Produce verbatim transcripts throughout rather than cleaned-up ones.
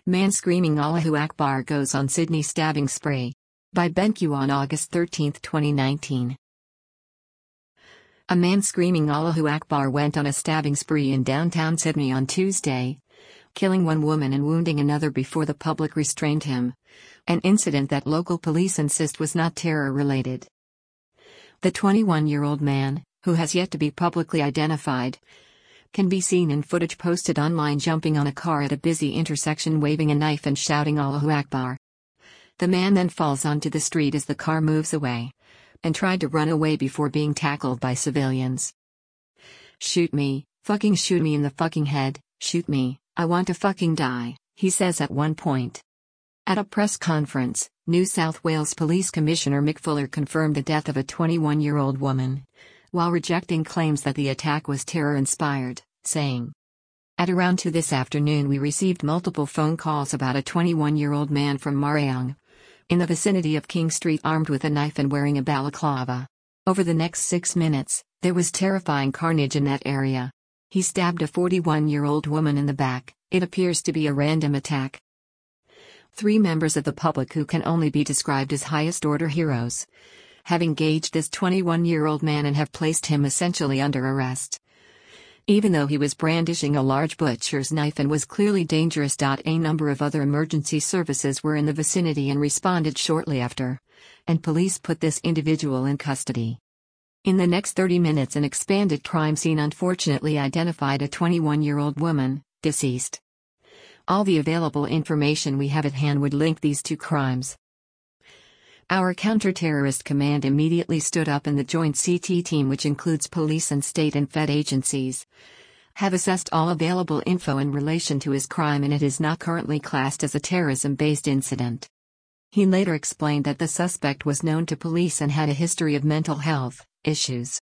Man screaming Allahu Akbar goes on Sydney stabbing spree. By BenQ on August thirteenth, twenty nineteen. A man screaming Allahu Akbar went on a stabbing spree in downtown Sydney on Tuesday, killing one woman and wounding another before the public restrained him, an incident that local police insist was not terror-related. The twenty-one-year-old man, who has yet to be publicly identified, can be seen in footage posted online jumping on a car at a busy intersection waving a knife and shouting Allahu Akbar. The man then falls onto the street as the car moves away, and tried to run away before being tackled by civilians. "Shoot me, fucking shoot me in the fucking head, shoot me, I want to fucking die," he says at one point. At a press conference, New South Wales Police Commissioner Mick Fuller confirmed the death of a twenty-one-year-old woman, while rejecting claims that the attack was terror-inspired, saying, "At around two this afternoon we received multiple phone calls about a twenty-one-year-old man from Marayong, in the vicinity of King Street armed with a knife and wearing a balaclava. Over the next six minutes, there was terrifying carnage in that area. He stabbed a forty-one-year-old woman in the back. It appears to be a random attack." Three members of the public who can only be described as highest-order heroes have engaged this twenty-one-year-old man and have placed him essentially under arrest. Even though he was brandishing a large butcher's knife and was clearly dangerous. A number of other emergency services were in the vicinity and responded shortly after, and police put this individual in custody. In the next thirty minutes, an expanded crime scene unfortunately identified a twenty-one-year-old woman, deceased. All the available information we have at hand would link these two crimes. Our counter-terrorist command immediately stood up, and the joint C T team, which includes police and state and Fed agencies, have assessed all available info in relation to his crime, and it is not currently classed as a terrorism-based incident. He later explained that the suspect was known to police and had a history of mental health issues.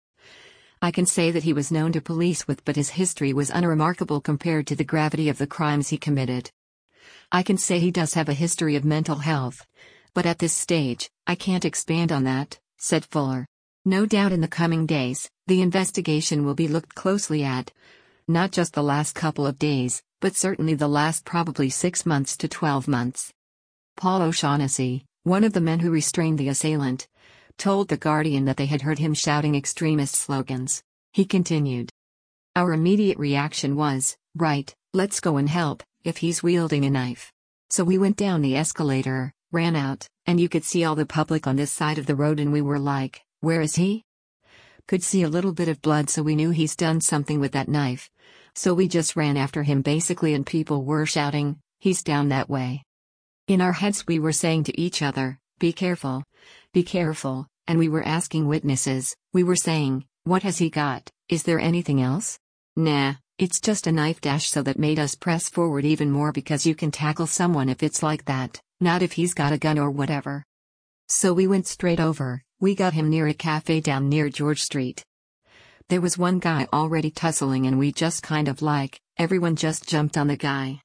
"I can say that he was known to police with, but his history was unremarkable compared to the gravity of the crimes he committed. I can say he does have a history of mental health, but at this stage, I can't expand on that," said Fuller. No doubt in the coming days, the investigation will be looked closely at, not just the last couple of days, but certainly the last probably six months to twelve months. Paul O'Shaughnessy, one of the men who restrained the assailant, told The Guardian that they had heard him shouting extremist slogans. He continued, "Our immediate reaction was, right, let's go and help, if he's wielding a knife. So we went down the escalator, ran out, and you could see all the public on this side of the road, and we were like, where is he? Could see a little bit of blood, so we knew he's done something with that knife. So we just ran after him basically, and people were shouting, he's down that way. In our heads we were saying to each other, be careful, be careful, and we were asking witnesses, we were saying, what has he got, is there anything else? Nah, it's just a knife dash. So that made us press forward even more, because you can tackle someone if it's like that, not if he's got a gun or whatever. So we went straight over, we got him near a cafe down near George Street. There was one guy already tussling, and we just kind of like, everyone just jumped on the guy."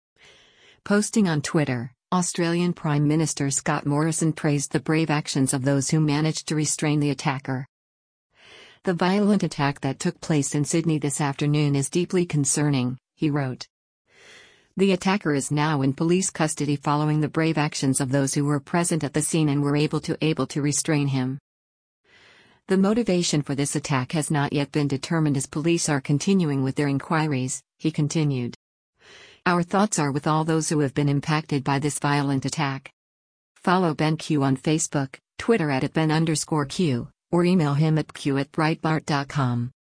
Posting on Twitter, Australian Prime Minister Scott Morrison praised the brave actions of those who managed to restrain the attacker. "The violent attack that took place in Sydney this afternoon is deeply concerning," he wrote. "The attacker is now in police custody following the brave actions of those who were present at the scene and were able to able to restrain him. The motivation for this attack has not yet been determined as police are continuing with their inquiries," he continued. "Our thoughts are with all those who have been impacted by this violent attack." Follow BenQ on Facebook, Twitter at Ben underscore Q, or email him at q at breitbart dot com.